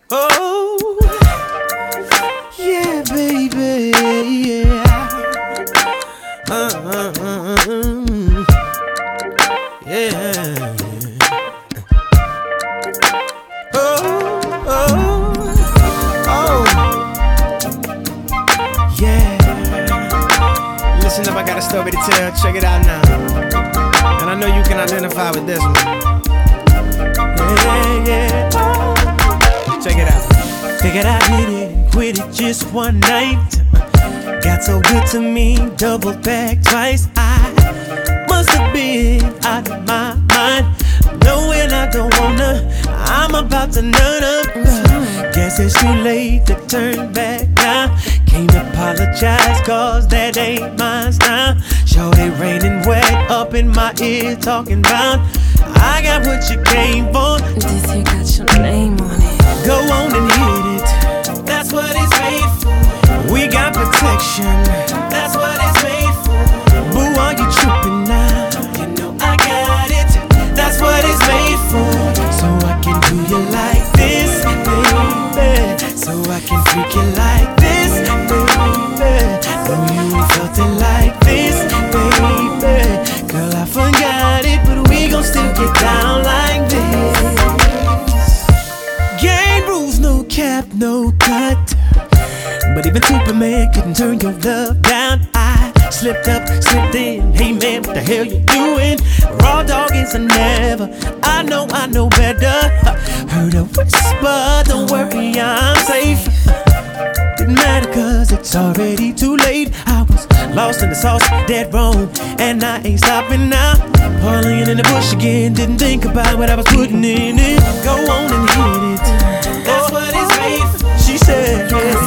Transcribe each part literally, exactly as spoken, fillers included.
Oh, yeah, baby, yeah. Uh, uh, uh, uh, yeah. Oh, oh, oh, yeah. Listen up, I got a story to tell. Check it out now. And I know you can identify with this one. Yeah, yeah. Oh. Check it out. Figured I hit it and quit it just one night. Got so good to me, double back twice. I must have been out of my mind, knowing I don't wanna. I'm about to nut up. Guess it's too late to turn back now. Can't apologize, cause that ain't my style. Shorty raining wet up in my ear, talking about I got what you came for. This here got your name on it. Go on and hit it. That's what it's made for. We got protection. That's what it's made for. Boo, are you tripping now? You know I got it. That's what it's made for. So I can do you like this, baby. So I can freak you like this, baby. No, you ain't felt it like this, baby. Girl, I forgot it, but we gon' still get down like this. Game rules, no cap, no cut. But even Superman couldn't turn your love down. I slipped up, slipped in. Hey man, what the hell you doing? Raw dog is a never. I know, I know better. Heard a whisper, don't worry, I'm safe. Didn't matter cause it's already too late. I was lost in the sauce, dead wrong, and I ain't stopping now. Falling in the bush again, didn't think about what I was putting in it. Go on and hit it. That's what it's made for. She said,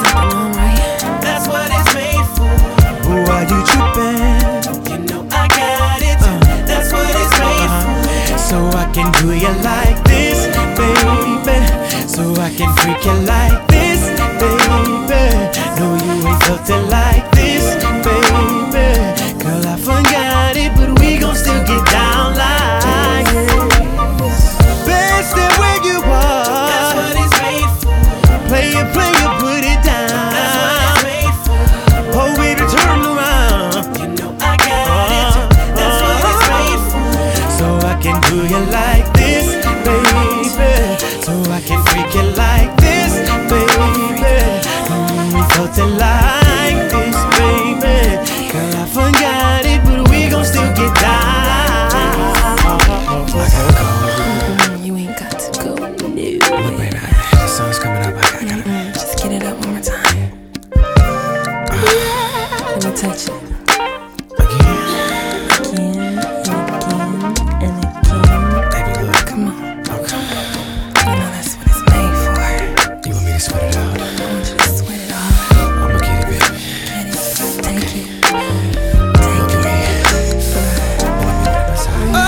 that's what it's made for. Who are you tripping? You know I got it. Uh, that's what it's made uh-huh. for. So I can do you like this, baby. So I can freak you like this, baby. No, you ain't felt it like this, baby. Girl, I forgot it, but we gon' still get down like this. Best stay where you are. That's what it's made for. Play it, play it, put it down. That's what it's made for. Oh, baby, turn around. You know I got it. That's what it's made for. So I can do you like this, baby. So I can freak you like this, baby. Mm, we felt it like this, baby. Girl, I forgot it, but we gon' still get down. I gotta go. Mm, you ain't got to go. No. Look, baby, the sun's coming up. I gotta, gotta. Mm-mm, just get it up one more time. Uh, Let me touch it. Again. Again and again and again. Baby, look. Come on. Okay. You know that's what it's made for. You want me to sweat it out? I want you to sweat it off. I'ma get it, baby. Get it. Take Okay. it. Look Take at it. me. Let me put it beside you.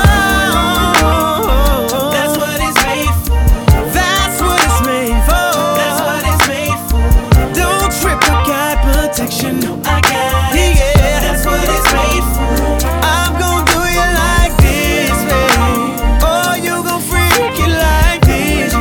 Oh, that's what it's made for. That's what it's made for. That's what it's made for. Don't trip, I got protection. No, I got it. Yeah, that's what it's made for. I'm gon' do you like this, babe. Oh, you gon' freak it like this,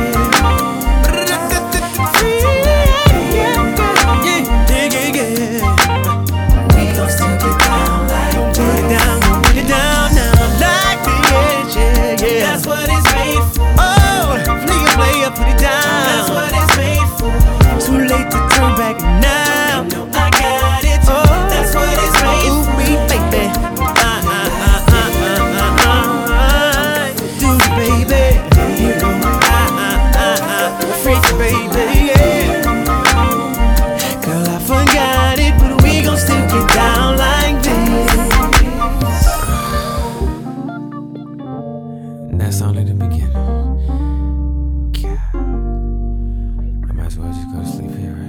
yeah. Yeah, yeah, yeah. We gon' still get down like Put it down, put it down now, like this, yeah, yeah. That's what it's made for. Oh, play it, play it, put it down. That's what it's made for. Too late to turn back now. You know I got it. Oh, that's what it's made for. Ooh, me, baby. Ah, ah, ah, ah, ah, ah, ah. Do it, baby. You know, ah, ah, ah, ah. Freak, baby, yeah. Girl, I forgot it, but we gon' still get down like this. That's only the beginning. God. I might as well just go to sleep here, right?